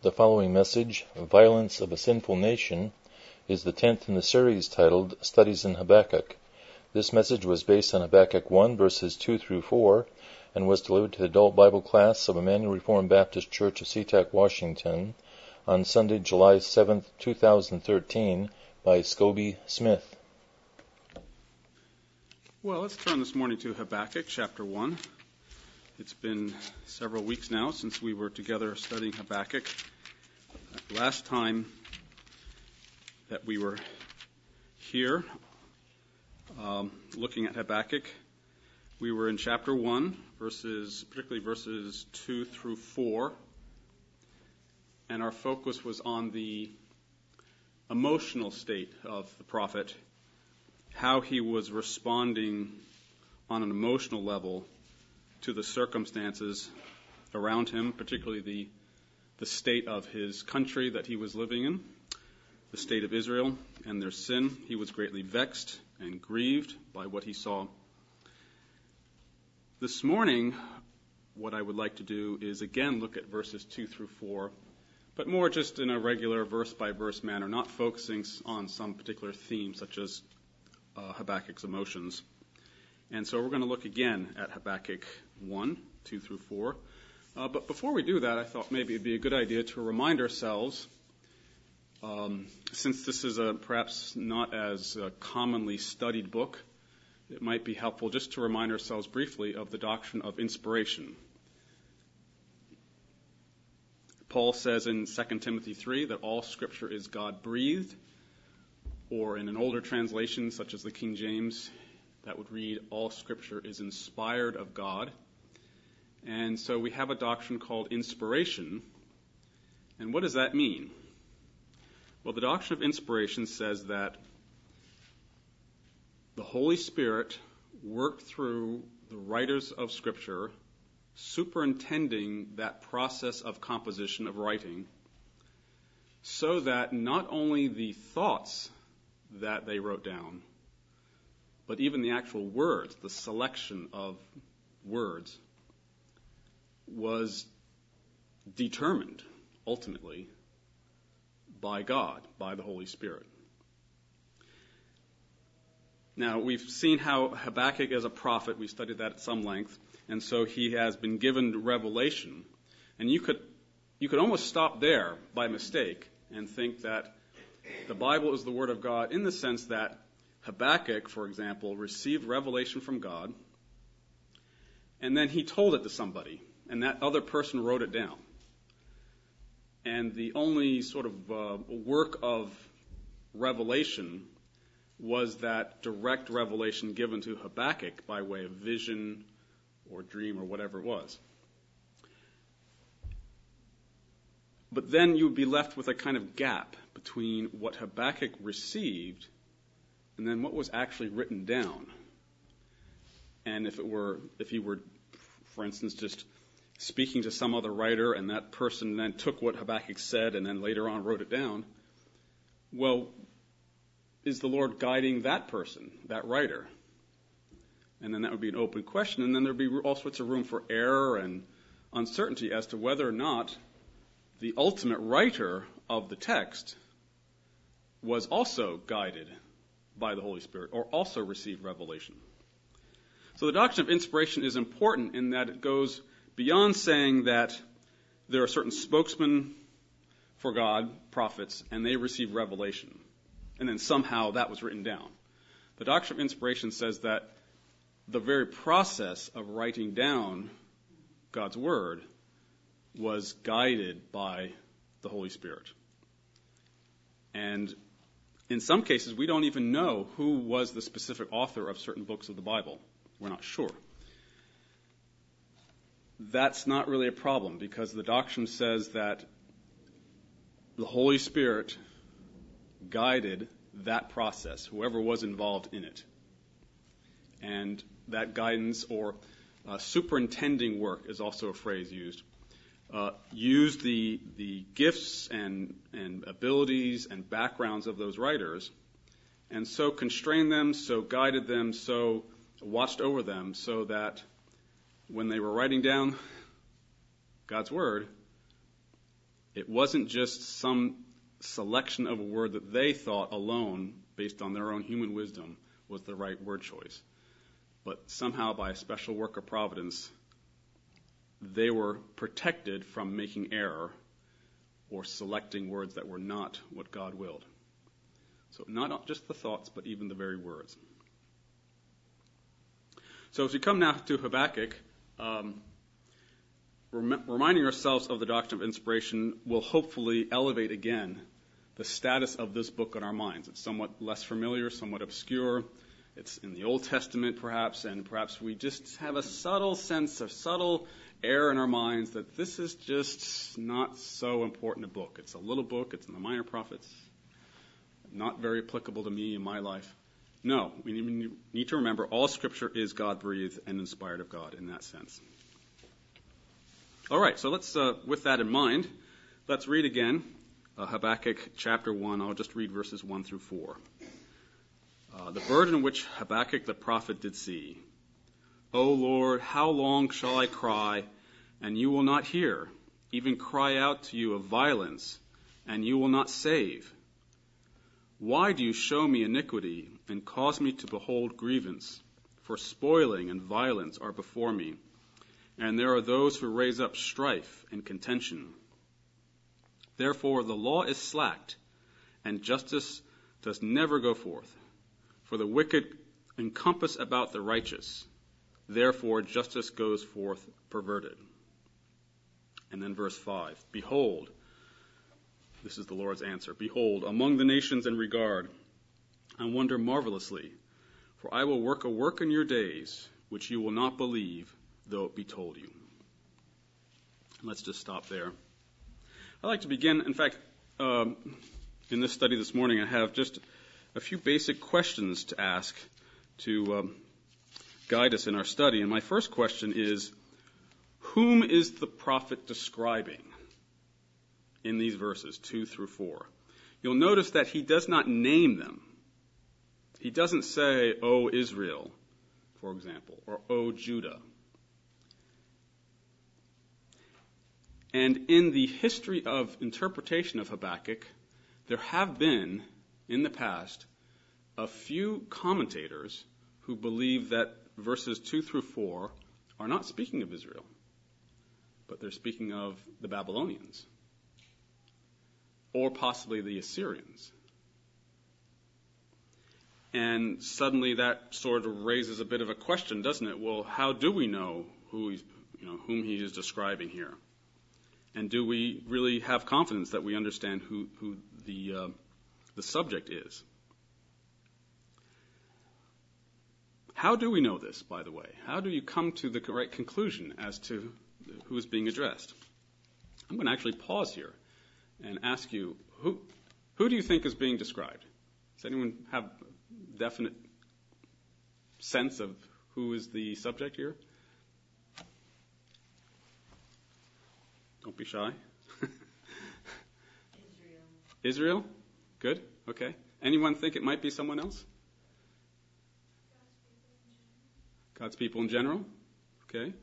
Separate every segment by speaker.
Speaker 1: The following message, Violence of a Sinful Nation, is the 10th in the series titled Studies in Habakkuk. This message was based on Habakkuk 1, verses 2 through 4, and was delivered to the adult Bible class of Emmanuel Reformed Baptist Church of SeaTac, Washington, on Sunday, July 7, 2013, by Scobie Smith.
Speaker 2: Well, let's turn this morning to Habakkuk chapter 1. It's been several weeks now since we were together studying Habakkuk. Last time that we were here looking at Habakkuk, we were in chapter 1, particularly verses 2 through 4, and our focus was on the emotional state of the prophet, how he was responding on an emotional level to the circumstances around him, particularly the state of his country that he was living in, the state of Israel and their sin. He was greatly vexed and grieved by what he saw. This morning, what I would like to do is again look at verses 2 through 4, but more just in a regular verse-by-verse manner, not focusing on some particular theme such as Habakkuk's emotions. And so we're going to look again at Habakkuk 1, 2 through 4. But before we do that, I thought maybe it would be a good idea to remind ourselves, since this is perhaps not as commonly studied book, it might be helpful just to remind ourselves briefly of the doctrine of inspiration. Paul says in 2 Timothy 3 that all Scripture is God-breathed, or in an older translation such as the King James, that would read, all Scripture is inspired of God. And so we have a doctrine called inspiration. And what does that mean? Well, the doctrine of inspiration says that the Holy Spirit worked through the writers of Scripture, superintending that process of composition, of writing, so that not only the thoughts that they wrote down, but even the actual words, the selection of words, was determined ultimately by God, by the Holy Spirit. Now, we've seen how Habakkuk is a prophet. We studied that at some length. And so he has been given revelation. And you could almost stop there by mistake and think that the Bible is the Word of God in the sense that Habakkuk, for example, received revelation from God, and then he told it to somebody, and that other person wrote it down. And the only sort of work of revelation was that direct revelation given to Habakkuk by way of vision or dream or whatever it was. But then you would be left with a kind of gap between what Habakkuk received and then what was actually written down. And if he were, for instance, just speaking to some other writer and that person then took what Habakkuk said and then later on wrote it down, well, is the Lord guiding that person, that writer? And then that would be an open question, and then there would be all sorts of room for error and uncertainty as to whether or not the ultimate writer of the text was also guided by the Holy Spirit or also received revelation. So the doctrine of inspiration is important in that it goes beyond saying that there are certain spokesmen for God, prophets, and they receive revelation, and then somehow that was written down. The doctrine of inspiration says that the very process of writing down God's Word was guided by the Holy Spirit. And in some cases, we don't even know who was the specific author of certain books of the Bible. We're not sure. That's not really a problem because the doctrine says that the Holy Spirit guided that process, whoever was involved in it. And that guidance or superintending work is also a phrase used. Used the gifts and abilities and backgrounds of those writers, and so constrained them, so guided them, so watched over them, so that when they were writing down God's Word, It wasn't just some selection of a word that they thought alone, based on their own human wisdom, was the right word choice. But somehow, by a special work of providence, they were protected from making error or selecting words that were not what God willed. So not just the thoughts, but even the very words. So as we come now to Habakkuk, reminding ourselves of the doctrine of inspiration will hopefully elevate again the status of this book in our minds. It's somewhat less familiar, somewhat obscure. It's in the Old Testament perhaps, and perhaps we just have a subtle sense of subtle error in our minds that this is just not so important a book. It's a little book. It's in the Minor Prophets. Not very applicable to me in my life. No, we need to remember all Scripture is God-breathed and inspired of God in that sense. All right, so let's, with that in mind, let's read again Habakkuk chapter 1. I'll just read verses 1 through 4. The burden which Habakkuk the prophet did see. O Lord, how long shall I cry, and you will not hear? Even cry out to you of violence, and you will not save. Why do you show me iniquity and cause me to behold grievance? For spoiling and violence are before me, and there are those who raise up strife and contention. Therefore the law is slacked, and justice does never go forth. For the wicked encompass about the righteous. Therefore justice goes forth perverted. And then verse 5. Behold, this is the Lord's answer. Behold, among the nations in regard, I wonder marvelously, for I will work a work in your days, which you will not believe, though it be told you. Let's just stop there. I'd like to begin, in fact, in this study this morning, I have just a few basic questions to ask to guide us in our study. And my first question is, whom is the prophet describing in these verses 2 through 4? You'll notice that he does not name them. He doesn't say, O Israel, for example, or O Judah. And in the history of interpretation of Habakkuk, there have been, in the past, a few commentators who believe that verses 2 through 4 are not speaking of Israel, but they're speaking of the Babylonians, or possibly the Assyrians. And suddenly that sort of raises a bit of a question, doesn't it? Well, how do we know whom he is describing here? And do we really have confidence that we understand who the subject is? How do we know this, by the way? How do you come to the correct conclusion as to who is being addressed? I'm going to actually pause here and ask you, who do you think is being described? Does anyone have a definite sense of who is the subject here? Don't be shy. Israel? Good. Okay. Anyone think it might be someone else? God's people in general? Okay.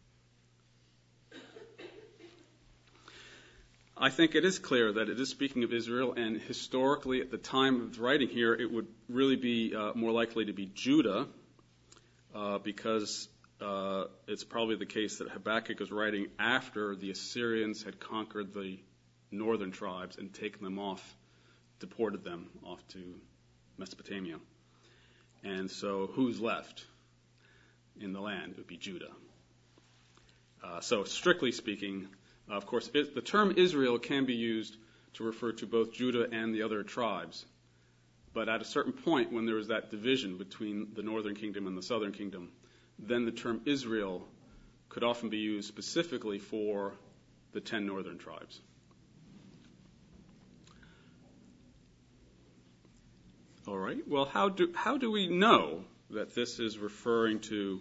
Speaker 2: I think it is clear that it is speaking of Israel, and historically at the time of writing here, it would really be more likely to be Judah, because it's probably the case that Habakkuk is writing after the Assyrians had conquered the northern tribes and taken them off, deported them off to Mesopotamia. And so who's left in the land? It would be Judah. So strictly speaking, of course, the term Israel can be used to refer to both Judah and the other tribes. But at a certain point, when there was that division between the northern kingdom and the southern kingdom, then the term Israel could often be used specifically for the 10 northern tribes. All right. Well, how do we know that this is referring to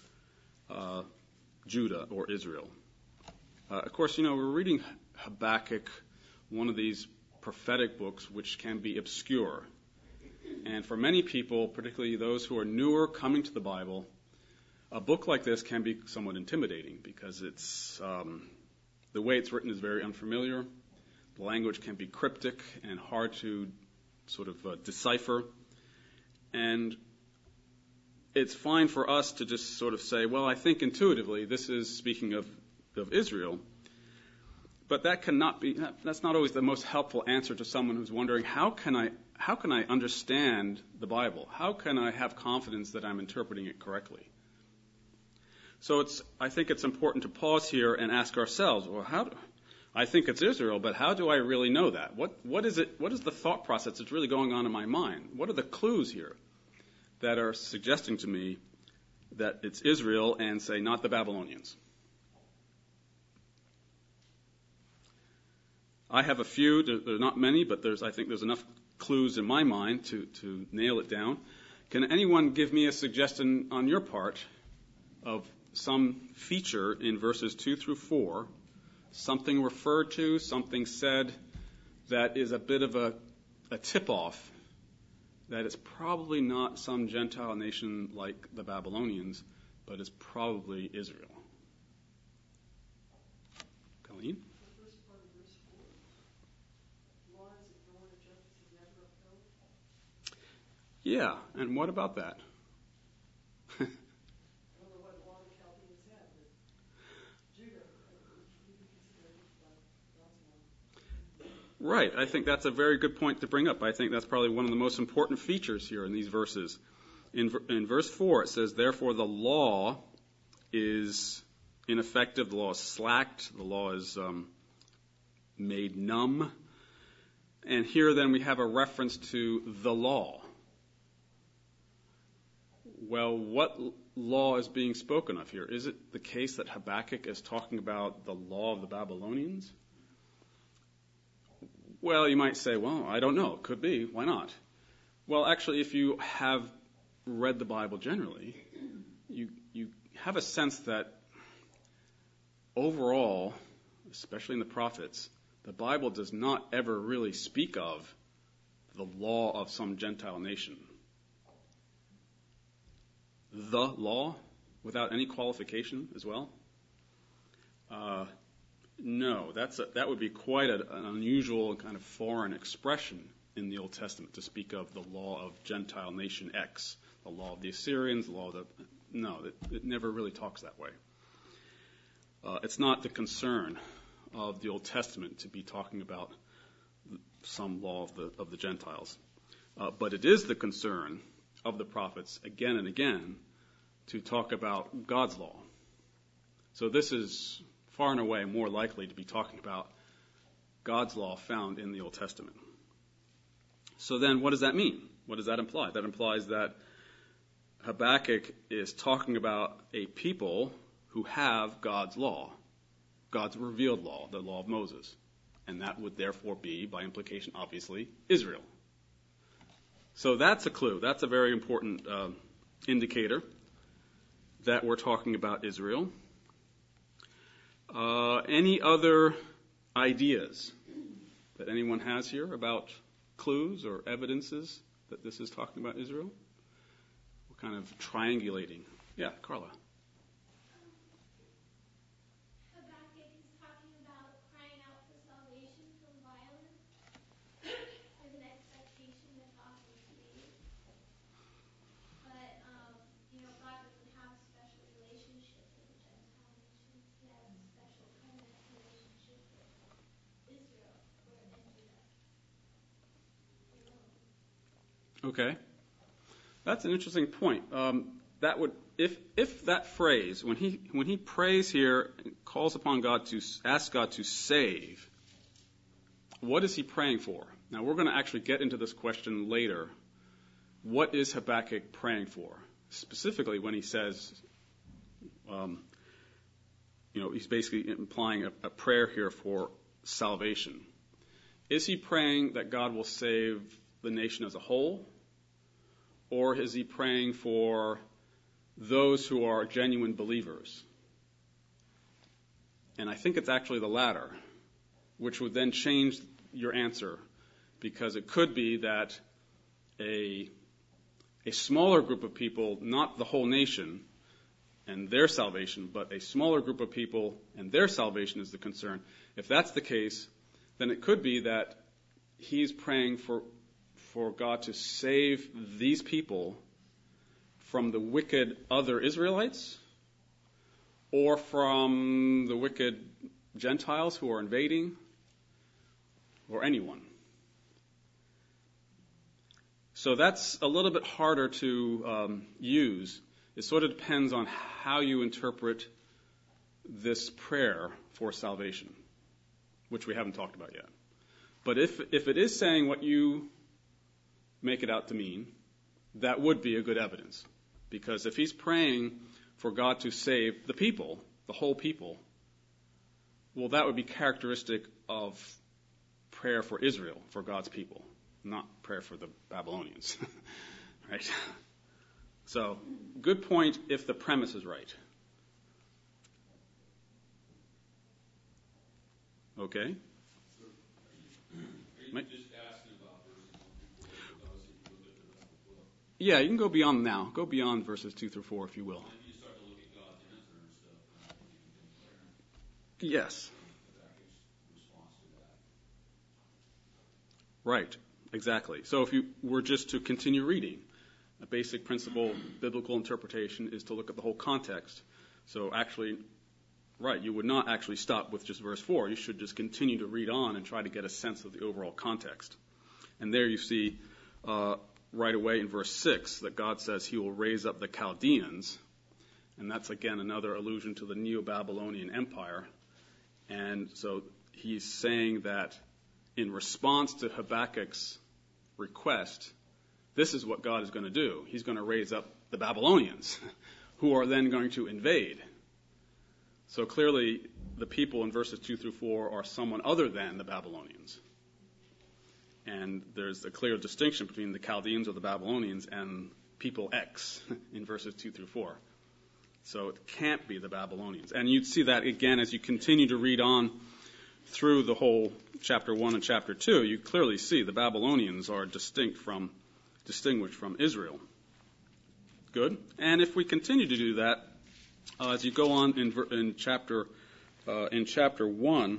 Speaker 2: Judah or Israel? Of course, we're reading Habakkuk, one of these prophetic books which can be obscure. And for many people, particularly those who are newer coming to the Bible, a book like this can be somewhat intimidating because it's the way it's written is very unfamiliar. The language can be cryptic and hard to sort of decipher. And it's fine for us to just sort of say, well, I think intuitively this is speaking of Israel. But that's not always the most helpful answer to someone who's wondering, how can I understand the Bible? How can I have confidence that I'm interpreting it correctly? So I think it's important to pause here and ask ourselves, well, I think it's Israel, but how do I really know that? What is it? What is the thought process that's really going on in my mind? What are the clues here that are suggesting to me that it's Israel and, say, not the Babylonians? I have a few. There are not many, but I think there's enough clues in my mind to nail it down. Can anyone give me a suggestion on your part of some feature in verses 2 through 4, something referred to, something said that is a bit of a tip-off that it's probably not some Gentile nation like the Babylonians, but it's probably Israel? Colleen? Yeah, and what about that? Right, I think that's a very good point to bring up. I think that's probably one of the most important features here in these verses. In verse 4, it says, therefore the law is ineffective, the law is slacked, the law is made numb. And here then we have a reference to the law. Well, what law is being spoken of here? Is it the case that Habakkuk is talking about the law of the Babylonians? Well, you might say, well, I don't know. It could be. Why not? Well, actually, if you have read the Bible generally, you have a sense that overall, especially in the prophets, the Bible does not ever really speak of the law of some Gentile nation. The law, without any qualification as well? No, that would be quite an unusual kind of foreign expression in the Old Testament to speak of the law of Gentile nation X, the law of the Assyrians, the law of no, it never really talks that way. It's not the concern of the Old Testament to be talking about some law of the Gentiles, but it is the concern of the prophets again and again to talk about God's law. So this is far and away more likely to be talking about God's law found in the Old Testament. So then what does that mean? What does that imply? That implies that Habakkuk is talking about a people who have God's law, God's revealed law, the law of Moses. And that would therefore be, by implication, obviously, Israel. So that's a clue. That's a very important indicator that we're talking about Israel. Any other ideas that anyone has here about clues or evidences that this is talking about Israel? We're kind of triangulating. Yeah, Carla.
Speaker 3: Habakkuk is talking about crying out for salvation from violence with an expectation that God will save. But, God doesn't have a special relationship with the Gentile nations. He has a special covenant relationship with Israel and Judah alone.
Speaker 2: Okay. That's an interesting point. That would, if that phrase, when he prays here, calls upon God to ask God to save, what is he praying for? Now we're going to actually get into this question later. What is Habakkuk praying for? Specifically when he says, he's basically implying a prayer here for salvation. Is he praying that God will save the nation as a whole? Or is he praying for those who are genuine believers? And I think it's actually the latter, which would then change your answer, because it could be that a smaller group of people, not the whole nation and their salvation, but a smaller group of people and their salvation is the concern. If that's the case, then it could be that he's praying for God to save these people from the wicked other Israelites or from the wicked Gentiles who are invading, or anyone. So that's a little bit harder to use. It sort of depends on how you interpret this prayer for salvation, which we haven't talked about yet. But if it is saying what you make it out to mean, that would be a good evidence. Because if he's praying for God to save the people, the whole people, well, that would be characteristic of prayer for Israel, for God's people, not prayer for the Babylonians. Right? So, good point if the premise is right. Okay? Yeah, you can go beyond now. Go beyond verses 2 through 4, if you will. Yes. Right, exactly. So if you were just to continue reading, a basic principle of biblical interpretation is to look at the whole context. So actually, right, you would not actually stop with just verse 4. You should just continue to read on and try to get a sense of the overall context. And there you see right away in verse 6 that God says he will raise up the Chaldeans. And that's, again, another allusion to the Neo-Babylonian Empire. And so he's saying that in response to Habakkuk's request, this is what God is going to do. He's going to raise up the Babylonians, who are then going to invade. So clearly, the people in verses 2 through 4 are someone other than the Babylonians. And there's a clear distinction between the Chaldeans or the Babylonians and people X in verses 2 through 4. So it can't be the Babylonians. And you'd see that again as you continue to read on through the whole chapter 1 and chapter 2. You clearly see the Babylonians are distinguished from Israel. Good. And if we continue to do that, as you go on in chapter 1,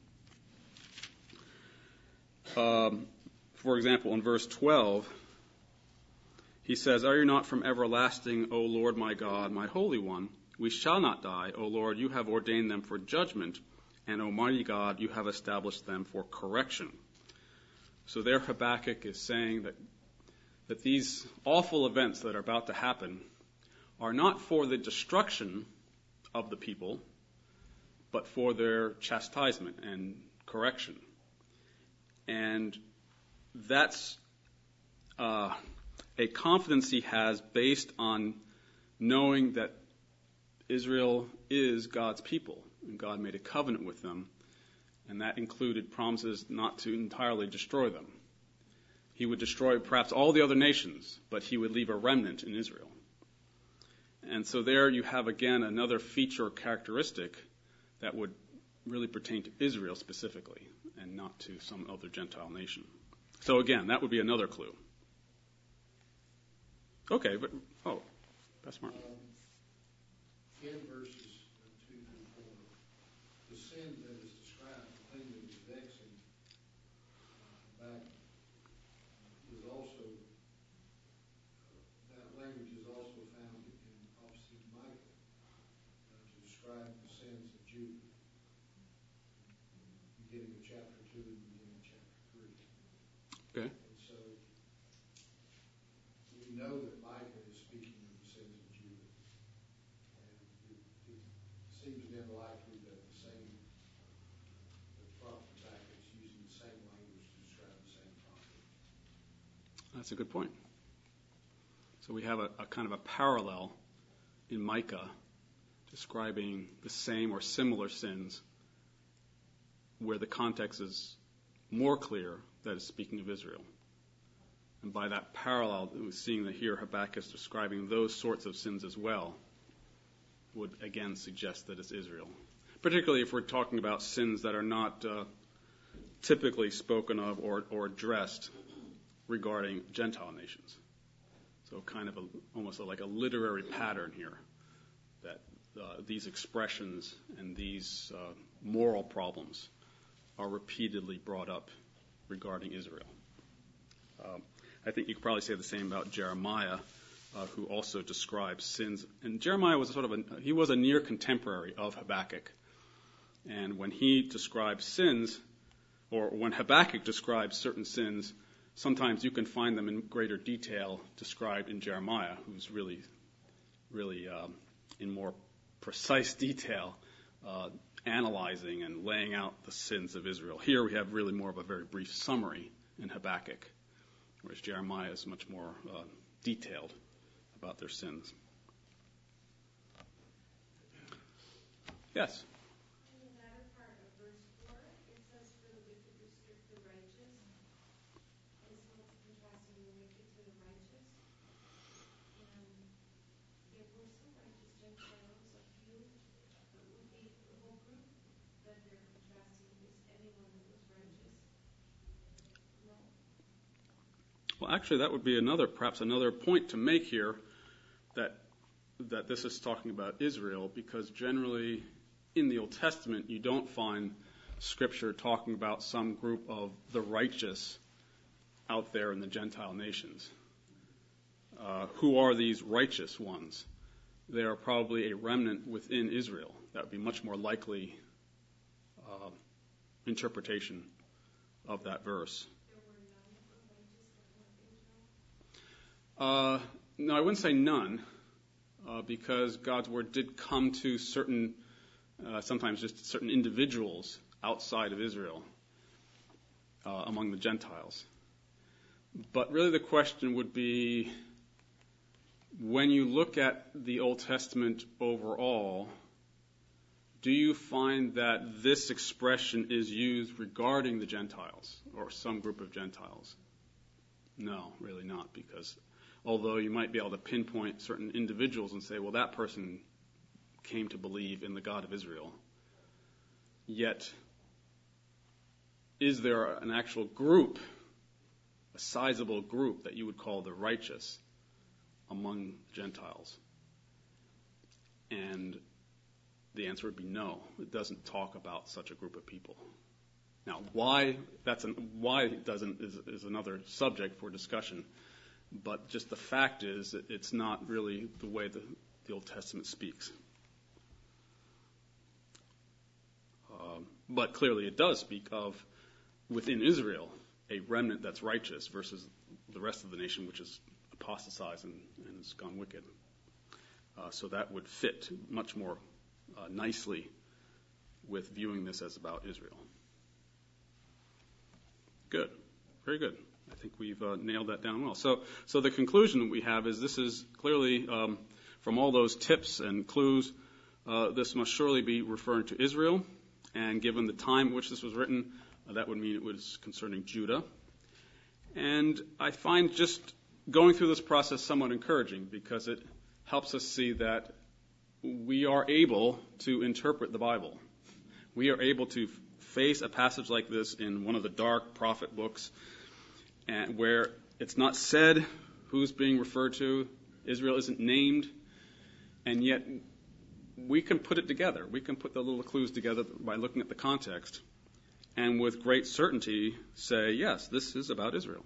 Speaker 2: for example, in verse 12, he says, "Are you not from everlasting, O Lord my God, my Holy One? We shall not die, O Lord, you have ordained them for judgment, and Almighty God, you have established them for correction." So there Habakkuk is saying that these awful events that are about to happen are not for the destruction of the people, but for their chastisement and correction. And that's a confidence he has based on knowing that Israel is God's people, and God made a covenant with them, and that included promises not to entirely destroy them. He would destroy perhaps all the other nations, but he would leave a remnant in Israel. And so there you have, again, another feature or characteristic that would really pertain to Israel specifically, and not to some other Gentile nation. So again, that would be another clue. Okay, but, Pastor Martin.
Speaker 4: In verses 2 through 4, the sin that is described, the thing that is vexing back, is also, that language is also found in Prophecy of Micah to describe the sins of Judah, beginning of chapter 2 and beginning of chapter 3.
Speaker 2: Okay.
Speaker 4: And so we know that Micah is speaking of the sins of Judah. And it seems then likely that the prophet Habakkuk is using the same language to describe the same prophet.
Speaker 2: That's a good point. So we have a kind of a parallel in Micah describing the same or similar sins where the context is more clear that it's speaking of Israel. And by that parallel, seeing that here Habakkuk is describing those sorts of sins as well would again suggest that it's Israel. Particularly if we're talking about sins that are not typically spoken of or addressed regarding Gentile nations. So kind of almost like a literary pattern here that these expressions and these moral problems are repeatedly brought up regarding Israel. I think you could probably say the same about Jeremiah, who also describes sins. And Jeremiah was he was a near contemporary of Habakkuk. And when he describes sins, or when Habakkuk describes certain sins, sometimes you can find them in greater detail described in Jeremiah, who's really in more precise detail analyzing and laying out the sins of Israel. Here we have really more of a very brief summary in Habakkuk, whereas Jeremiah is much more detailed about their sins. Yes?
Speaker 5: In the latter part of verse 4, it says, "For the wicked restrict the righteous," and so it's contrasting the wicked to the righteous. And there were some righteous Gentiles, a few, but would be the whole group that they're contrasting is anyone that was righteous. No.
Speaker 2: Well, actually, that would be perhaps another point to make here, that this is talking about Israel, because generally in the Old Testament you don't find Scripture talking about some group of the righteous out there in the Gentile nations. Who are these righteous ones? They are probably a remnant within Israel. That would be much more likely interpretation of that verse.
Speaker 5: There were none that were righteous that were Israel?
Speaker 2: No, I wouldn't say none, because God's word did come to sometimes just certain individuals outside of Israel, among the Gentiles. But really the question would be, when you look at the Old Testament overall, do you find that this expression is used regarding the Gentiles, or some group of Gentiles? No, really not, because although you might be able to pinpoint certain individuals and say, well, that person came to believe in the God of Israel, yet is there an actual group, a sizable group that you would call the righteous among Gentiles? And the answer would be no. It doesn't talk about such a group of people. Now, why it doesn't is another subject for discussion. But just the fact is that it's not really the way the Old Testament speaks. But clearly it does speak of, within Israel, a remnant that's righteous versus the rest of the nation, which is apostatized and has gone wicked. So that would fit much more nicely with viewing this as about Israel. Good. Very good. I think we've nailed that down well. So the conclusion we have is this is clearly, from all those tips and clues, this must surely be referring to Israel. And given the time in which this was written, that would mean it was concerning Judah. And I find just going through this process somewhat encouraging, because it helps us see that we are able to interpret the Bible. We are able to face a passage like this in one of the dark prophet books, and where it's not said who's being referred to, Israel isn't named, and yet we can put it together. We can put the little clues together by looking at the context, and with great certainty say, yes, this is about Israel.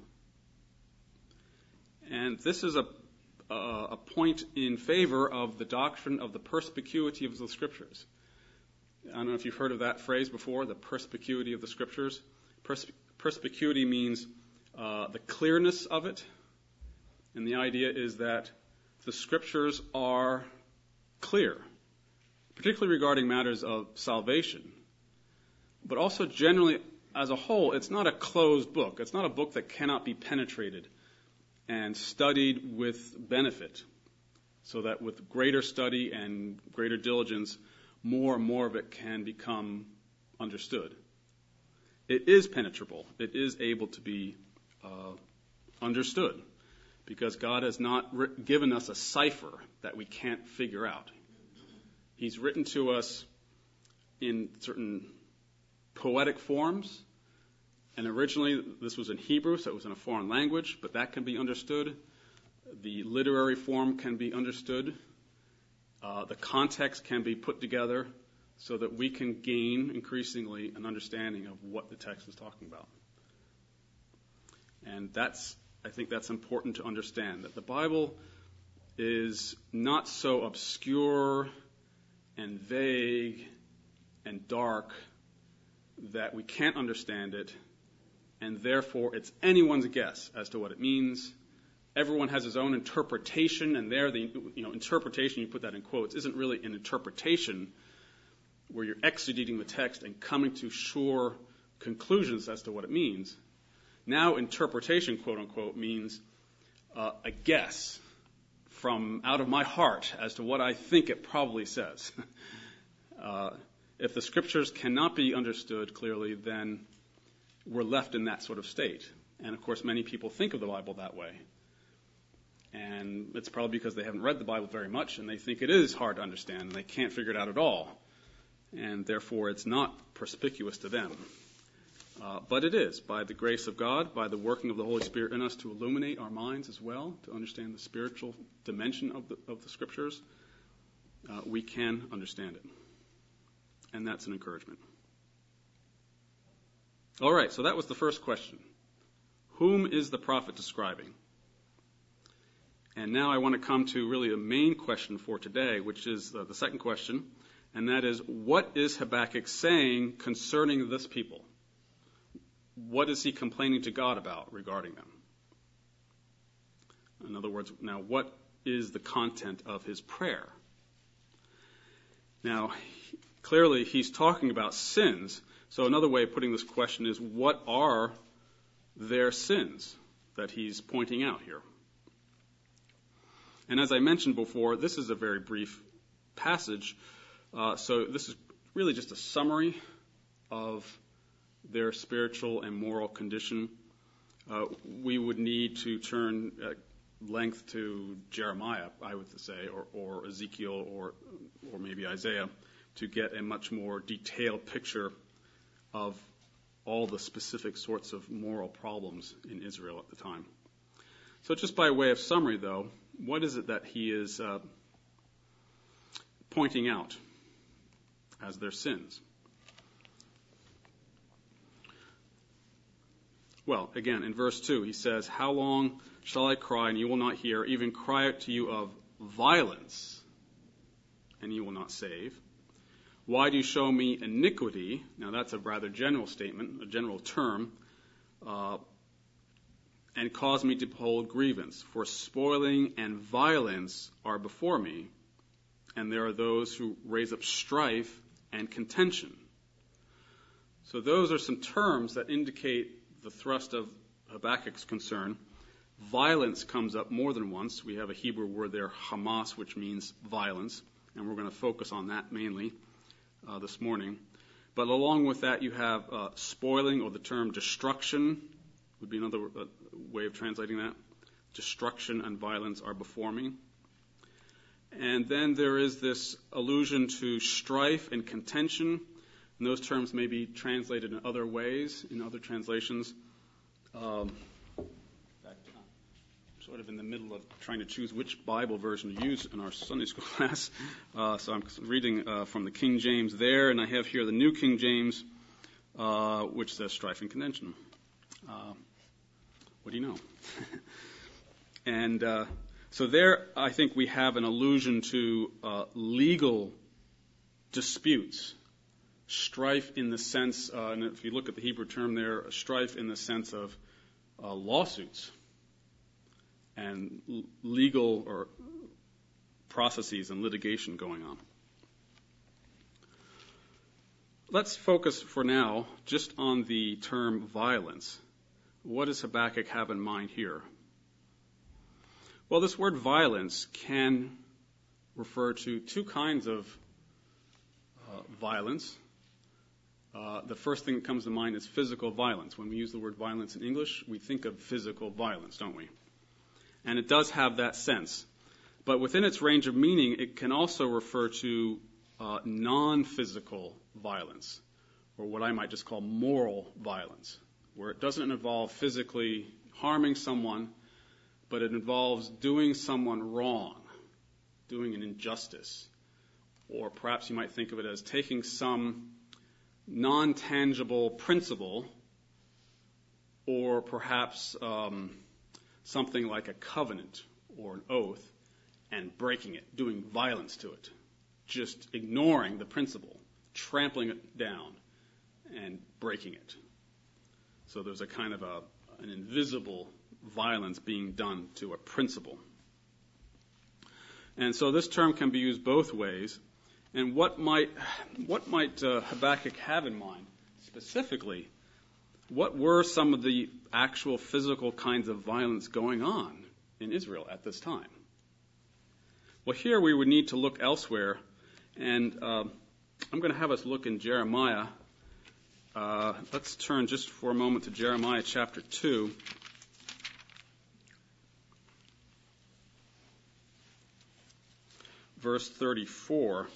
Speaker 2: And this is a point in favor of the doctrine of the perspicuity of the Scriptures. I don't know if you've heard of that phrase before, the perspicuity of the Scriptures. Perspicuity means the clearness of it. And the idea is that the Scriptures are clear, particularly regarding matters of salvation. But also generally, as a whole, it's not a closed book. It's not a book that cannot be penetrated and studied with benefit, so that with greater study and greater diligence, more and more of it can become understood. It is penetrable. It is able to be understood, because God has not given us a cipher that we can't figure out. He's written to us in certain poetic forms, and originally this was in Hebrew, so it was in a foreign language, but that can be understood. The literary form can be understood. The context can be put together so that we can gain increasingly an understanding of what the text is talking about. And I think that's important to understand, that the Bible is not so obscure and vague and dark that we can't understand it, and therefore it's anyone's guess as to what it means. Everyone has his own interpretation, and there the interpretation, you put that in quotes, isn't really an interpretation where you're exegeting the text and coming to sure conclusions as to what it means. Now interpretation, quote unquote, means a guess from out of my heart as to what I think it probably says. If the scriptures cannot be understood clearly, then we're left in that sort of state. And of course, many people think of the Bible that way. And it's probably because they haven't read the Bible very much, and they think it is hard to understand, and they can't figure it out at all. And therefore, it's not perspicuous to them. But it is, by the grace of God, by the working of the Holy Spirit in us to illuminate our minds as well, to understand the spiritual dimension of the Scriptures, we can understand it. And that's an encouragement. All right, so that was the first question. Whom is the prophet describing? And now I want to come to really a main question for today, which is the second question, and that is, what is Habakkuk saying concerning this people? What is he complaining to God about regarding them? In other words, now what is the content of his prayer? Now, clearly he's talking about sins. So another way of putting this question is, what are their sins that he's pointing out here? And as I mentioned before, this is a very brief passage. So this is really just a summary of their spiritual and moral condition. We would need to turn at length to Jeremiah, I would say, or Ezekiel, or maybe Isaiah, to get a much more detailed picture of all the specific sorts of moral problems in Israel at the time. So just by way of summary, though, what is it that he is pointing out as their sins? Well, again, in verse 2, he says, "How long shall I cry, and you will not hear, even cry out to you of violence, and you will not save? Why do you show me iniquity?" Now, that's a rather general statement, a general term. "And cause me to behold grievance. For spoiling and violence are before me, and there are those who raise up strife and contention." So those are some terms that indicate the thrust of Habakkuk's concern. Violence comes up more than once. We have a Hebrew word there, Hamas, which means violence, and we're going to focus on that mainly this morning. But along with that, you have spoiling, or the term destruction would be another way of translating that. Destruction and violence are before me. And then there is this allusion to strife and contention. And those terms may be translated in other ways, in other translations. Sort of in the middle of trying to choose which Bible version to use in our Sunday school class. So I'm reading from the King James there, and I have here the New King James, which says strife and contention. What do you know? And so there, I think we have an allusion to legal disputes. Strife in the sense, and if you look at the Hebrew term there, strife in the sense of lawsuits and legal or processes and litigation going on. Let's focus for now just on the term violence. What does Habakkuk have in mind here? Well, this word violence can refer to two kinds of violence. The first thing that comes to mind is physical violence. When we use the word violence in English, we think of physical violence, don't we? And it does have that sense. But within its range of meaning, it can also refer to non-physical violence, or what I might just call moral violence, where it doesn't involve physically harming someone, but it involves doing someone wrong, doing an injustice, or perhaps you might think of it as taking some non-tangible principle, or perhaps something like a covenant or an oath, and breaking it, doing violence to it, just ignoring the principle, trampling it down, and breaking it. So there's a kind of an invisible violence being done to a principle. And so this term can be used both ways. And what might Habakkuk have in mind specifically? What were some of the actual physical kinds of violence going on in Israel at this time? Well, here we would need to look elsewhere, and I'm going to have us look in Jeremiah. Let's turn just for a moment to Jeremiah chapter 2. Verse 34.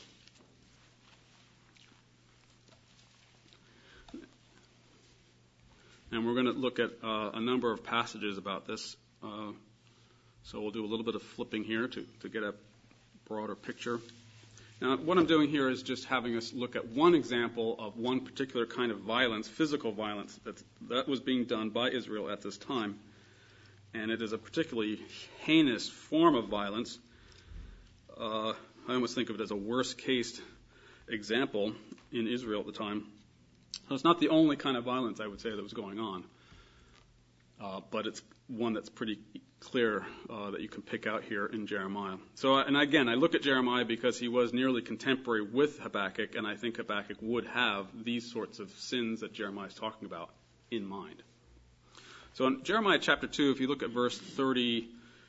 Speaker 2: And we're going to look at a number of passages about this. So we'll do a little bit of flipping here to get a broader picture. Now, what I'm doing here is just having us look at one example of one particular kind of violence, physical violence, that was being done by Israel at this time. And it is a particularly heinous form of violence. I almost think of it as a worst-case example in Israel at the time. So it's not the only kind of violence, I would say, that was going on. But it's one that's pretty clear that you can pick out here in Jeremiah. So, and again, I look at Jeremiah because he was nearly contemporary with Habakkuk, and I think Habakkuk would have these sorts of sins that Jeremiah is talking about in mind. So in Jeremiah chapter 2, if you look at verse 33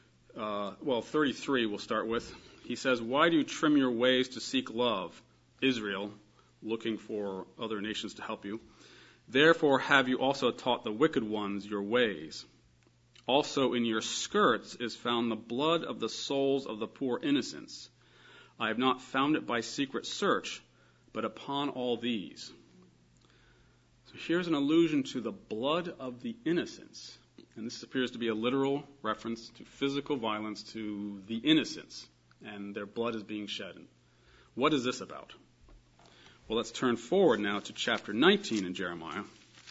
Speaker 2: we'll start with. He says, "Why do you trim your ways to seek love, Israel, looking for other nations to help you? Therefore have you also taught the wicked ones your ways. Also in your skirts is found the blood of the souls of the poor innocents. I have not found it by secret search, but upon all these." So here's an allusion to the blood of the innocents. And this appears to be a literal reference to physical violence to the innocents. And their blood is being shed. What is this about? Well, let's turn forward now to chapter 19 in Jeremiah.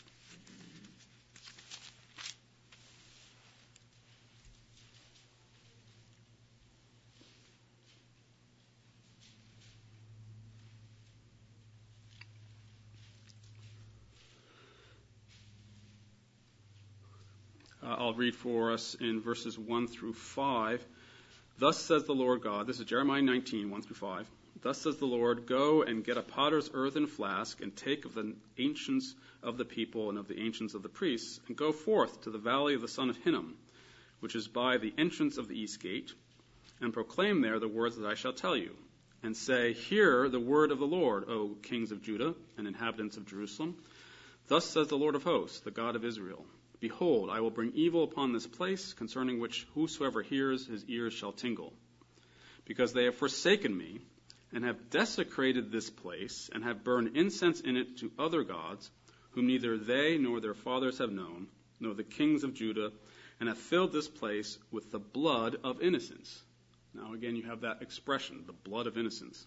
Speaker 2: I'll read for us in verses 1 through 5. "Thus says the Lord God," this is Jeremiah 19, 1 through 5. "Thus says the Lord, go and get a potter's earthen flask, and take of the ancients of the people and of the ancients of the priests, and go forth to the valley of the son of Hinnom, which is by the entrance of the east gate, and proclaim there the words that I shall tell you, and say, hear the word of the Lord, O kings of Judah and inhabitants of Jerusalem. Thus says the Lord of hosts, the God of Israel, Behold, I will bring evil upon this place, concerning which whosoever hears his ears shall tingle. Because they have forsaken me, and have desecrated this place, and have burned incense in it to other gods, whom neither they nor their fathers have known, nor the kings of Judah, and have filled this place with the blood of innocents." Now again, you have that expression, the blood of innocents.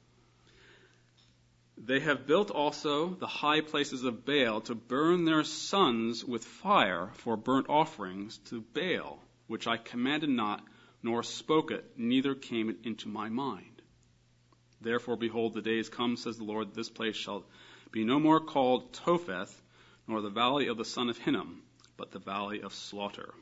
Speaker 2: "They have built also the high places of Baal to burn their sons with fire for burnt offerings to Baal, which I commanded not, nor spoke it, neither came it into my mind. Therefore, behold, the days come, says the Lord, this place shall be no more called Topheth, nor the valley of the son of Hinnom, but the valley of slaughter."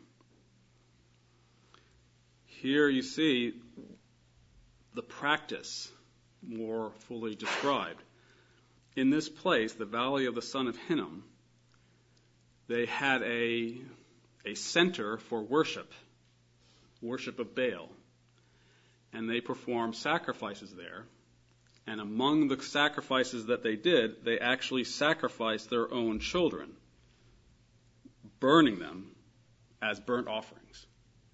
Speaker 2: Here you see the practice more fully described. In this place, the valley of the son of Hinnom, they had a center for worship of Baal. And they performed sacrifices there. And among the sacrifices that they did, they actually sacrificed their own children, burning them as burnt offerings.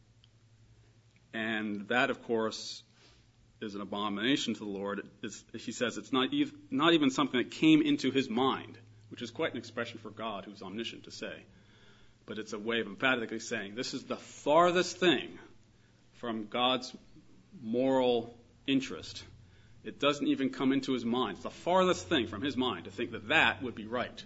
Speaker 2: And that, of course, is an abomination to the Lord. He says it's not even something that came into his mind, which is quite an expression for God, who's omniscient, to say. But it's a way of emphatically saying this is the farthest thing from God's moral interest It doesn't even come into his mind. It's the farthest thing from his mind to think that that would be right.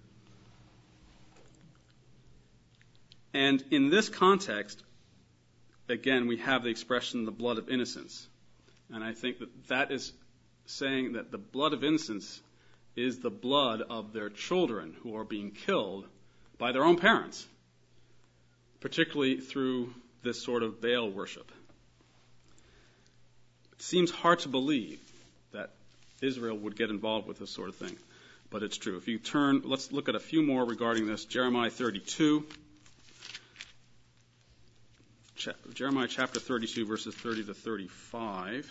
Speaker 2: And in this context, again, we have the expression, the blood of innocence. And I think that that is saying that the blood of innocence is the blood of their children who are being killed by their own parents, particularly through this sort of Baal worship. It seems hard to believe that Israel would get involved with this sort of thing, but it's true. If you turn, let's look at a few more regarding this. Jeremiah 32. Jeremiah chapter 32, verses 30 to 35.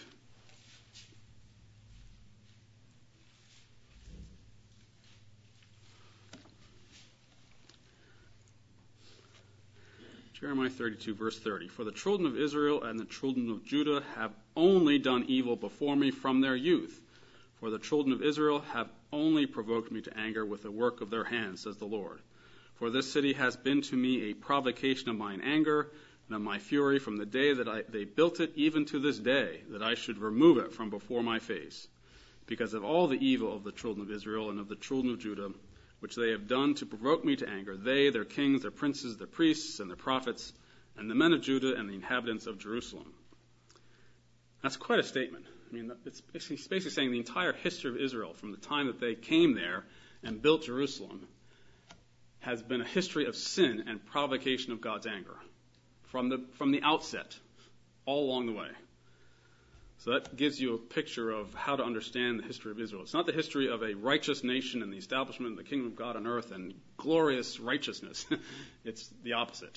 Speaker 2: Jeremiah 32, verse 30. For the children of Israel and the children of Judah have only done evil before me from their youth. For the children of Israel have only provoked me to anger with the work of their hands, says the Lord. For this city has been to me a provocation of mine anger and of my fury from the day that they built it, even to this day, that I should remove it from before my face, because of all the evil of the children of Israel and of the children of Judah, which they have done to provoke me to anger, they, their kings, their princes, their priests, and their prophets, and the men of Judah and the inhabitants of Jerusalem. That's quite a statement. I mean, it's basically saying the entire history of Israel, from the time that they came there and built Jerusalem, has been a history of sin and provocation of God's anger from the outset, all along the way. So that gives you a picture of how to understand the history of Israel. It's not the history of a righteous nation and the establishment of the kingdom of God on earth and glorious righteousness. It's the opposite.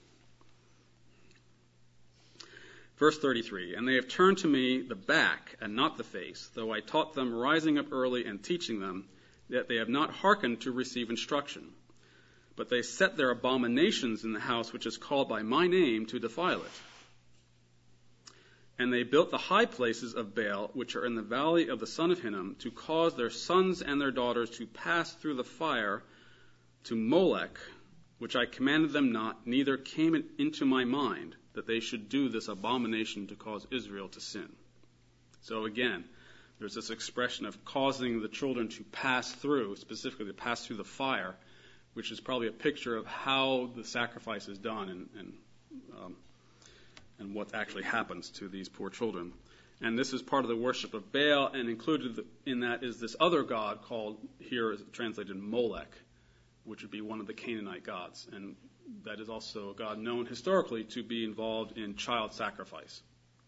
Speaker 2: Verse 33, and they have turned to me the back and not the face, though I taught them rising up early and teaching them, that they have not hearkened to receive instruction. But they set their abominations in the house which is called by my name to defile it. And they built the high places of Baal, which are in the valley of the son of Hinnom, to cause their sons and their daughters to pass through the fire to Molech, which I commanded them not, neither came it into my mind that they should do this abomination to cause Israel to sin. So again, there's this expression of causing the children to pass through, specifically to pass through the fire, which is probably a picture of how the sacrifice is done and what actually happens to these poor children. And this is part of the worship of Baal, and included in that is this other god called, here is translated Molech, which would be one of the Canaanite gods. And that is also a god known historically to be involved in child sacrifice.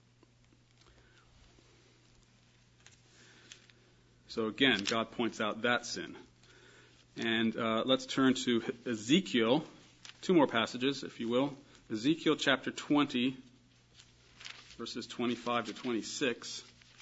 Speaker 2: So again, God points out that sin. And let's turn to Ezekiel, two more passages, if you will. Ezekiel chapter 20, verses 25 to 26.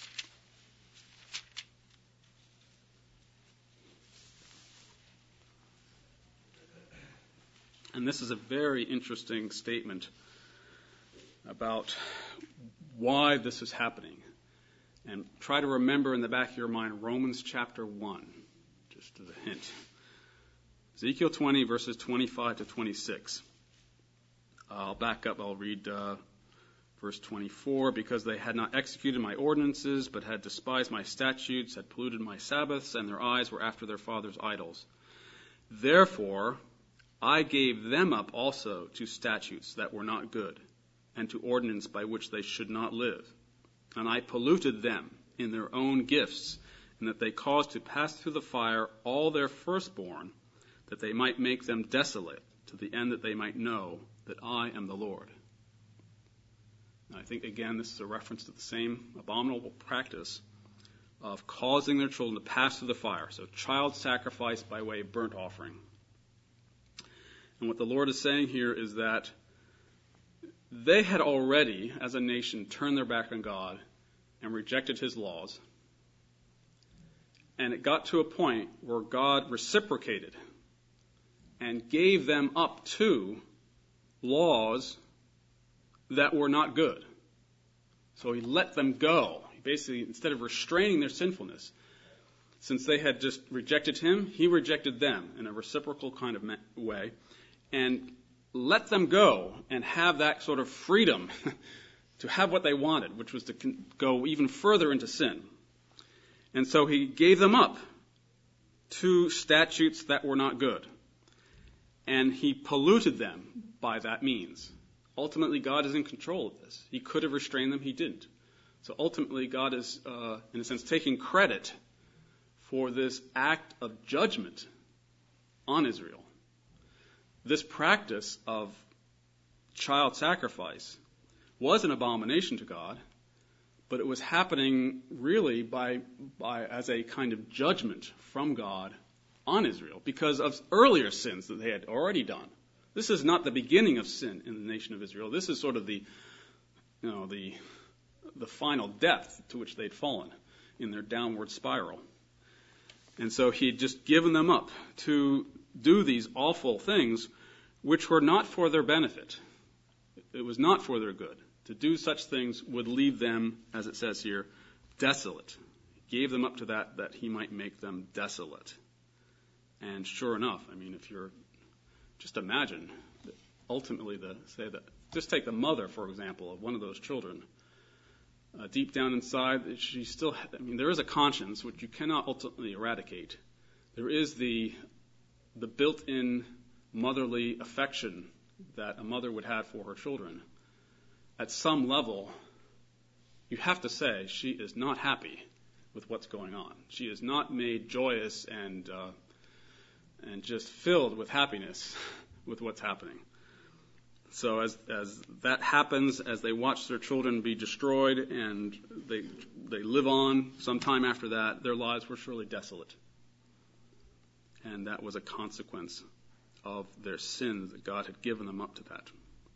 Speaker 2: And this is a very interesting statement about why this is happening. And try to remember in the back of your mind Romans chapter 1, just as a hint. Ezekiel 20, verses 25 to 26. I'll back up. I'll read verse 24. Because they had not executed my ordinances, but had despised my statutes, had polluted my Sabbaths, and their eyes were after their fathers' idols. Therefore, I gave them up also to statutes that were not good, and to ordinance by which they should not live. And I polluted them in their own gifts, in that they caused to pass through the fire all their firstborn, that they might make them desolate, to the end that they might know that I am the Lord. And I think, again, this is a reference to the same abominable practice of causing their children to pass through the fire. So child sacrifice by way of burnt offering. And what the Lord is saying here is that they had already, as a nation, turned their back on God and rejected his laws. And it got to a point where God reciprocated and gave them up to laws that were not good. So he let them go. He basically, instead of restraining their sinfulness, since they had just rejected him, he rejected them in a reciprocal kind of way and let them go and have that sort of freedom to have what they wanted, which was to go even further into sin. And so he gave them up to statutes that were not good. And he polluted them by that means. Ultimately, God is in control of this. He could have restrained them. He didn't. So ultimately, God is, in a sense, taking credit for this act of judgment on Israel. This practice of child sacrifice was an abomination to God, but it was happening really by as a kind of judgment from God on Israel because of earlier sins that they had already done. This is not the beginning of sin in the nation of Israel. This is sort of the final depth to which they'd fallen in their downward spiral. And so he'd just given them up to do these awful things which were not for their benefit. It was not for their good. To do such things would leave them, as it says here, desolate. He gave them up to that he might make them desolate. And sure enough, I mean, if you're, just imagine, ultimately, just take the mother, for example, of one of those children. Deep down inside, she still, there is a conscience which you cannot ultimately eradicate. There is the built-in motherly affection that a mother would have for her children. At some level, you have to say she is not happy with what's going on. She is not made joyous and just filled with happiness with what's happening. So as that happens, as they watch their children be destroyed and they live on sometime after that, their lives were surely desolate. And that was a consequence of their sins, that God had given them up to that.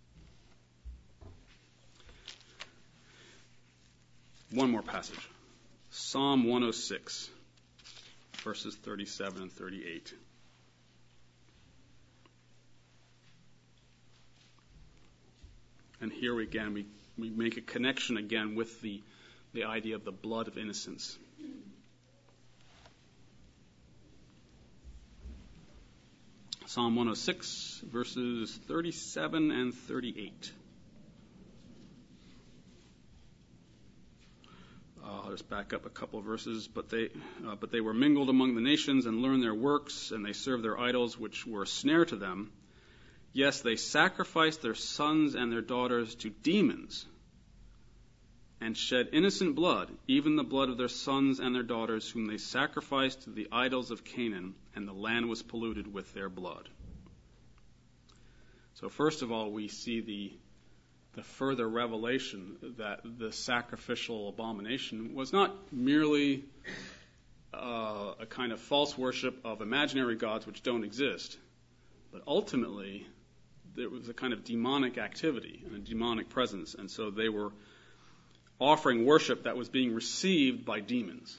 Speaker 2: One more passage. Psalm 106, verses 37 and 38. And here again, we make a connection again with the idea of the blood of innocence. Psalm 106, verses 37 and 38. I'll just back up a couple of verses. But they were mingled among the nations and learned their works, and they served their idols, which were a snare to them. Yes, they sacrificed their sons and their daughters to demons and shed innocent blood, even the blood of their sons and their daughters, whom they sacrificed to the idols of Canaan, and the land was polluted with their blood. So first of all, we see the further revelation that the sacrificial abomination was not merely a kind of false worship of imaginary gods which don't exist, but ultimately there was a kind of demonic activity and a demonic presence, and so they were offering worship that was being received by demons.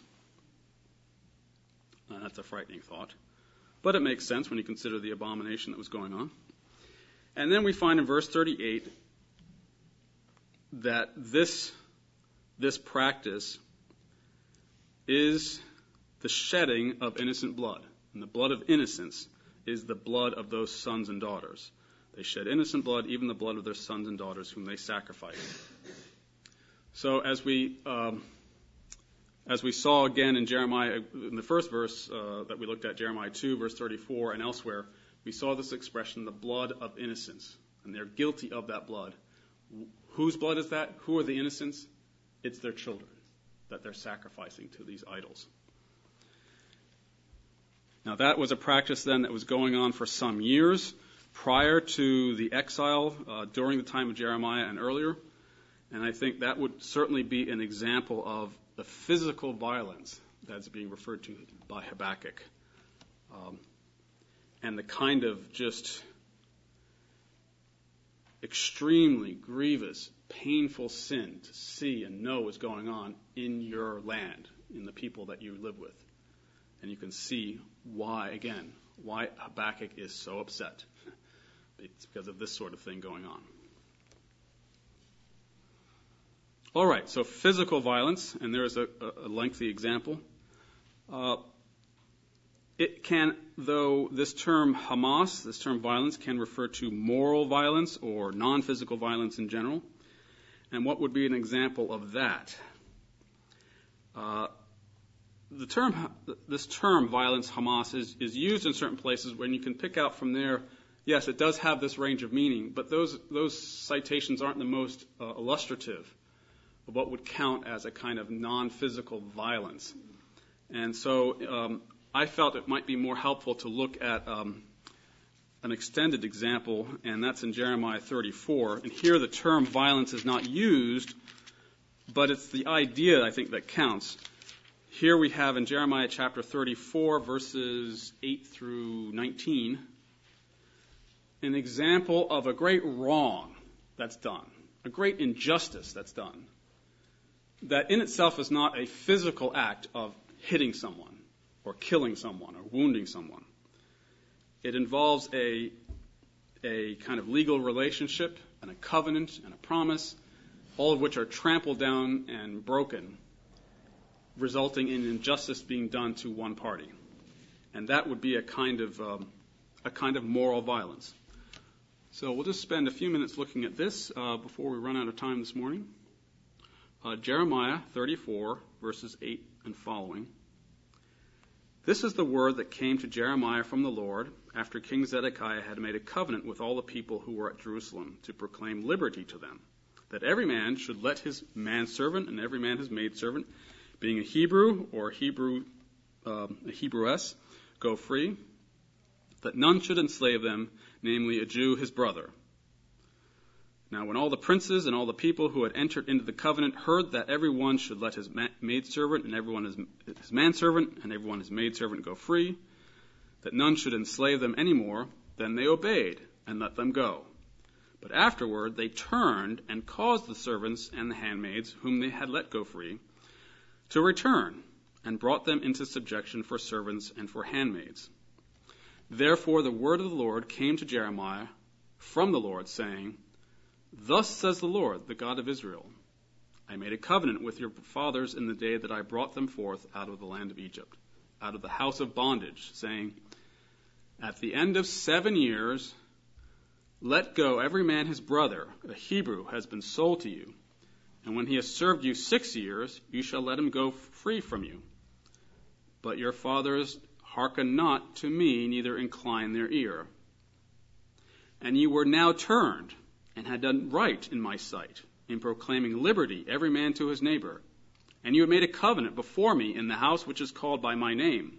Speaker 2: That's a frightening thought, but it makes sense when you consider the abomination that was going on. And then we find in verse 38 that this practice is the shedding of innocent blood. And the blood of innocence is the blood of those sons and daughters. They shed innocent blood, even the blood of their sons and daughters whom they sacrificed. So as we saw again in Jeremiah, in the first verse that we looked at, Jeremiah 2, verse 34, and elsewhere, we saw this expression, the blood of innocence. And they're guilty of that blood. Whose blood is that? Who are the innocents? It's their children that they're sacrificing to these idols. Now that was a practice then that was going on for some years prior to the exile, during the time of Jeremiah and earlier. And I think that would certainly be an example of the physical violence that's being referred to by Habakkuk. And the kind of just extremely grievous, painful sin to see and know is going on in your land, in the people that you live with. And you can see why Habakkuk is so upset. It's because of this sort of thing going on. All right, so physical violence, and there is a lengthy example. It can, though this term Hamas, this term violence, can refer to moral violence or non-physical violence in general. And what would be an example of that? this term, violence, Hamas, is used in certain places when you can pick out from there, yes, it does have this range of meaning, but those citations aren't the most illustrative of what would count as a kind of non-physical violence. And so I felt it might be more helpful to look at an extended example, and that's in Jeremiah 34. And here the term violence is not used, but it's the idea, I think, that counts. Here we have in Jeremiah chapter 34, verses 8 through 19, an example of a great wrong that's done, a great injustice that's done, that in itself is not a physical act of hitting someone or killing someone or wounding someone. It involves a kind of legal relationship and a covenant and a promise, all of which are trampled down and broken, resulting in injustice being done to one party. And that would be a kind of moral violence. So we'll just spend a few minutes looking at this before we run out of time this morning. Jeremiah 34, verses 8 and following. This is the word that came to Jeremiah from the Lord after King Zedekiah had made a covenant with all the people who were at Jerusalem to proclaim liberty to them, that every man should let his manservant and every man his maidservant, being a Hebrew or a Hebrewess, go free, that none should enslave them, namely a Jew his brother. Now when all the princes and all the people who had entered into the covenant heard that everyone should let his maidservant and everyone his manservant and everyone his maidservant go free, that none should enslave them any more, then they obeyed and let them go. But afterward they turned and caused the servants and the handmaids, whom they had let go free, to return, and brought them into subjection for servants and for handmaids. Therefore the word of the Lord came to Jeremiah from the Lord, saying, Thus says the Lord, the God of Israel, I made a covenant with your fathers in the day that I brought them forth out of the land of Egypt, out of the house of bondage, saying, At the end of 7 years, let go every man his brother, a Hebrew, has been sold to you. And when he has served you 6 years, you shall let him go free from you. But your fathers hearken not to me, neither incline their ear. And you were now turned, and had done right in my sight, in proclaiming liberty, every man to his neighbor. And you had made a covenant before me in the house which is called by my name.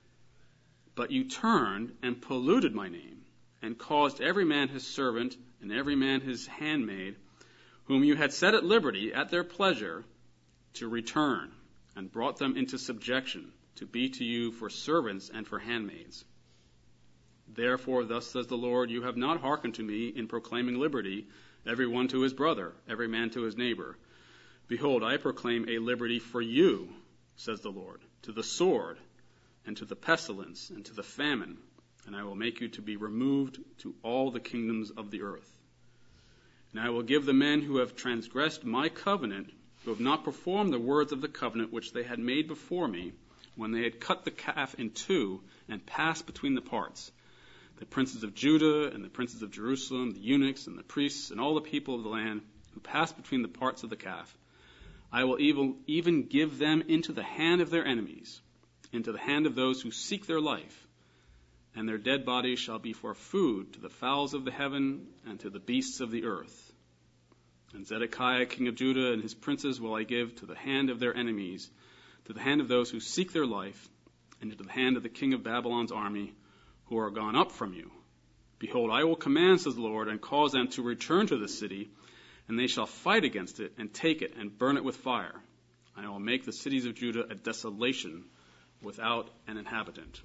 Speaker 2: But you turned and polluted my name, and caused every man his servant, and every man his handmaid, whom you had set at liberty at their pleasure, to return, and brought them into subjection, to be to you for servants and for handmaids. Therefore, thus says the Lord, you have not hearkened to me in proclaiming liberty, every one to his brother, every man to his neighbor. Behold, I proclaim a liberty for you, says the Lord, to the sword, and to the pestilence, and to the famine, and I will make you to be removed to all the kingdoms of the earth. And I will give the men who have transgressed my covenant, who have not performed the words of the covenant which they had made before me, when they had cut the calf in two and passed between the parts, the princes of Judah and the princes of Jerusalem, the eunuchs and the priests and all the people of the land who passed between the parts of the calf, I will even give them into the hand of their enemies, into the hand of those who seek their life, and their dead bodies shall be for food to the fowls of the heaven and to the beasts of the earth. And Zedekiah, king of Judah, and his princes will I give to the hand of their enemies, to the hand of those who seek their life, and to the hand of the king of Babylon's army, who are gone up from you. Behold, I will command, says the Lord, and cause them to return to the city, and they shall fight against it, and take it, and burn it with fire. And I will make the cities of Judah a desolation without an inhabitant.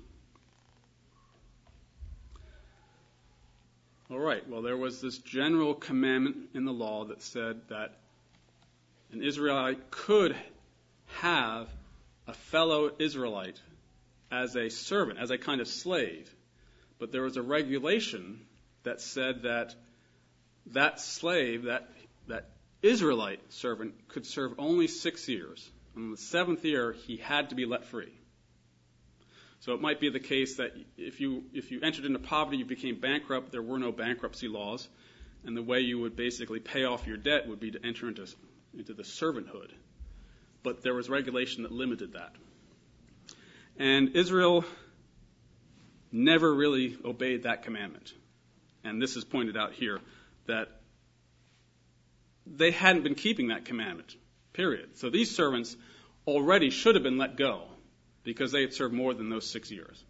Speaker 2: All right, well, there was this general commandment in the law that said that an Israelite could have a fellow Israelite as a servant, as a kind of slave. But there was a regulation that said that that slave, that Israelite servant, could serve only 6 years. And in the 7th year, he had to be let free. So it might be the case that if you entered into poverty, you became bankrupt, there were no bankruptcy laws, and the way you would basically pay off your debt would be to enter into the servanthood. But there was regulation that limited that. And Israel never really obeyed that commandment. And this is pointed out here, that they hadn't been keeping that commandment, period. So these servants already should have been let go because they had served more than those 6 years.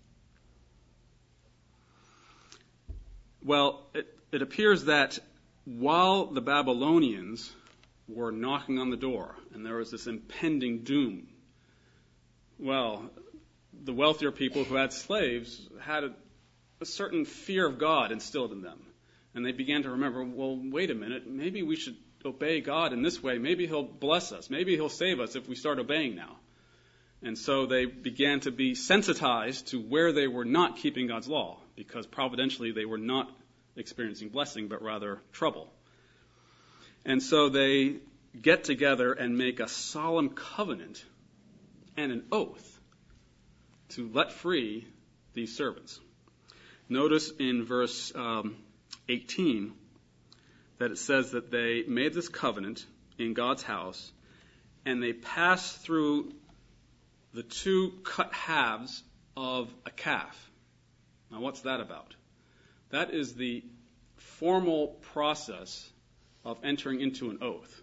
Speaker 2: Well, it appears that while the Babylonians were knocking on the door and there was this impending doom, well, the wealthier people who had slaves had a certain fear of God instilled in them. And they began to remember, well, wait a minute, maybe we should obey God in this way. Maybe he'll bless us. Maybe he'll save us if we start obeying now. And so they began to be sensitized to where they were not keeping God's law, because providentially they were not experiencing blessing, but rather trouble. And so they get together and make a solemn covenant and an oath to let free these servants. Notice in verse 18 that it says that they made this covenant in God's house, and they passed through the 2 cut halves of a calf. Now, what's that about? That is the formal process of entering into an oath.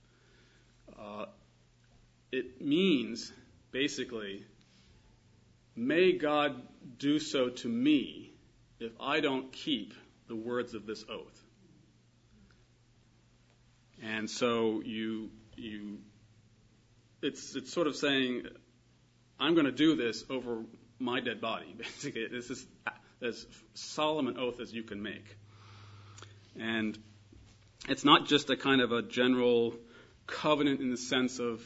Speaker 2: It means, basically, may God do so to me if I don't keep the words of this oath. And so it's sort of saying, I'm going to do this over my dead body. Basically, this is as solemn an oath as you can make. And it's not just a kind of a general covenant in the sense of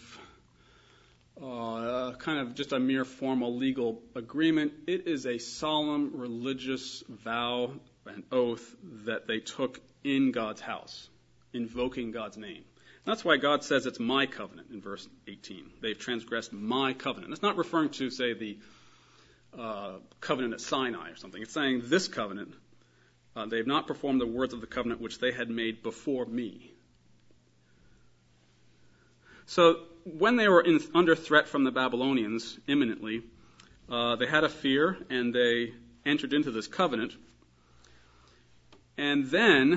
Speaker 2: kind of just a mere formal legal agreement. It is a solemn religious vow and oath that they took in God's house, invoking God's name. That's why God says it's my covenant in verse 18. They've transgressed my covenant. That's not referring to, say, the covenant at Sinai or something. It's saying this covenant, they have not performed the words of the covenant which they had made before me. So when they were under threat from the Babylonians imminently, they had a fear and they entered into this covenant. And that,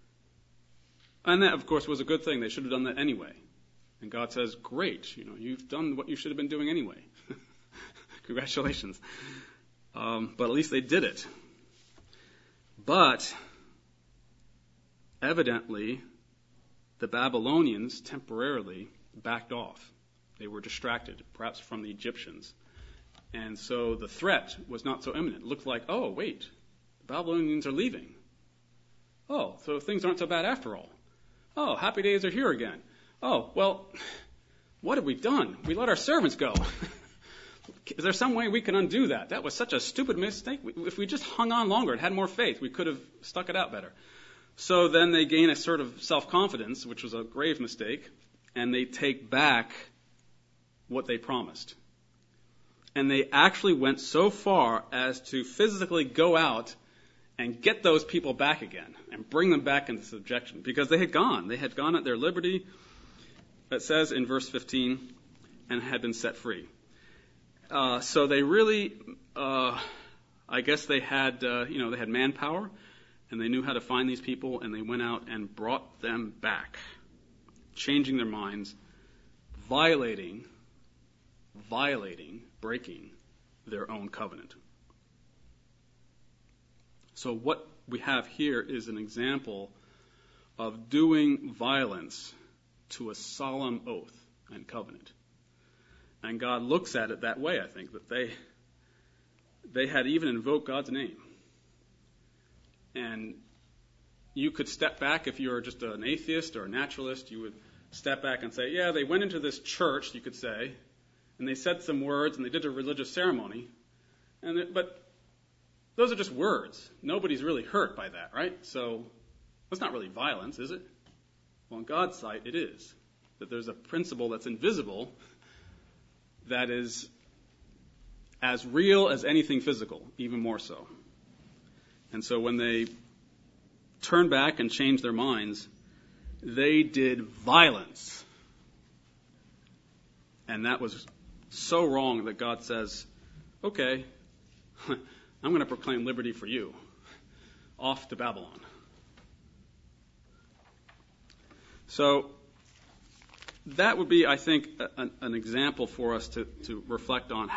Speaker 2: of course, was a good thing. They should have done that anyway. And God says, great, you've done what you should have been doing anyway. Congratulations. But at least they did it. But evidently, the Babylonians temporarily backed off. They were distracted, perhaps from the Egyptians. And so the threat was not so imminent. It looked like, oh, wait, the Babylonians are leaving. Oh, so things aren't so bad after all. Oh, happy days are here again. Oh, well, what have we done? We let our servants go. Is there some way we can undo that? That was such a stupid mistake. If we just hung on longer and had more faith, we could have stuck it out better. So then they gain a sort of self-confidence, which was a grave mistake, and they take back what they promised. And they actually went so far as to physically go out and get those people back again and bring them back into subjection, because they had gone. They had gone at their liberty, it says in verse 15, and had been set free. So they really, I guess they had, they had manpower, and they knew how to find these people, and they went out and brought them back, changing their minds, violating, breaking their own covenant. So what we have here is an example of doing violence to a solemn oath and covenant. And God looks at it that way, I think, that they had even invoked God's name. And you could step back if you were just an atheist or a naturalist. You would step back and say, yeah, they went into this church, you could say, and they said some words and they did a religious ceremony. But those are just words. Nobody's really hurt by that, right? So that's not really violence, is it? Well, in God's sight, it is. That there's a principle that's invisible that is as real as anything physical, even more so. And so when they turned back and changed their minds, they did violence. And that was so wrong that God says, okay, I'm going to proclaim liberty for you. Off to Babylon. So that would be, I think, an example for us to reflect on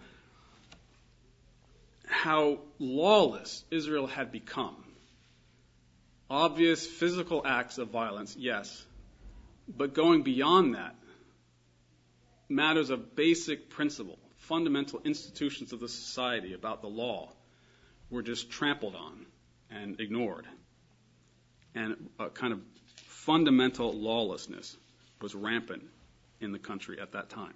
Speaker 2: how lawless Israel had become. Obvious physical acts of violence, yes, but going beyond that, matters of basic principle, fundamental institutions of the society about the law were just trampled on and ignored. And a kind of fundamental lawlessness was rampant in the country at that time.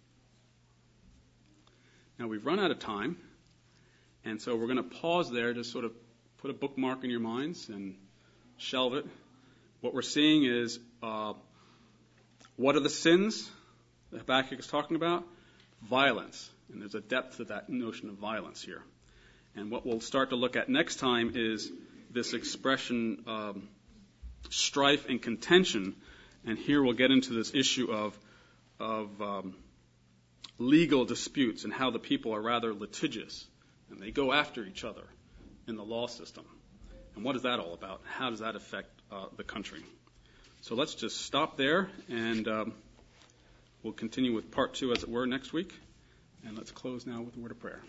Speaker 2: Now we've run out of time, and so we're going to pause there to sort of put a bookmark in your minds and shelve it. What we're seeing is what are the sins that Habakkuk is talking about? Violence. And there's a depth to that notion of violence here. And what we'll start to look at next time is this expression, strife and contention. And here we'll get into this issue of legal disputes and how the people are rather litigious. And they go after each other in the law system. And what is that all about? How does that affect the country? So let's just stop there, and we'll continue with part 2, as it were, next week. And let's close now with a word of prayer.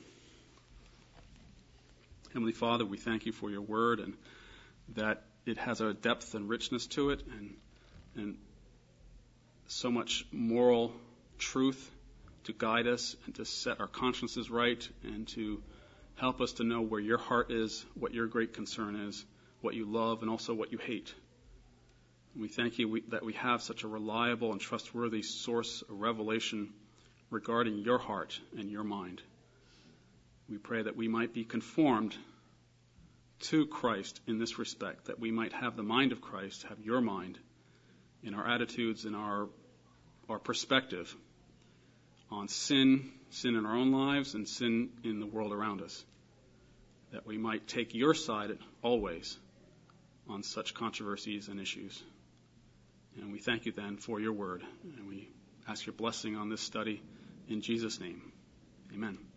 Speaker 2: Heavenly Father, we thank you for your word, and that it has a depth and richness to it, and so much moral truth to guide us and to set our consciences right and to help us to know where your heart is, what your great concern is, what you love, and also what you hate. And we thank you that we have such a reliable and trustworthy source of revelation regarding your heart and your mind. We pray that we might be conformed to Christ in this respect, that we might have the mind of Christ, have your mind in our attitudes and our perspective on sin in our own lives and sin in the world around us, that we might take your side always on such controversies and issues. And we thank you then for your word, and we ask your blessing on this study in Jesus' name. Amen.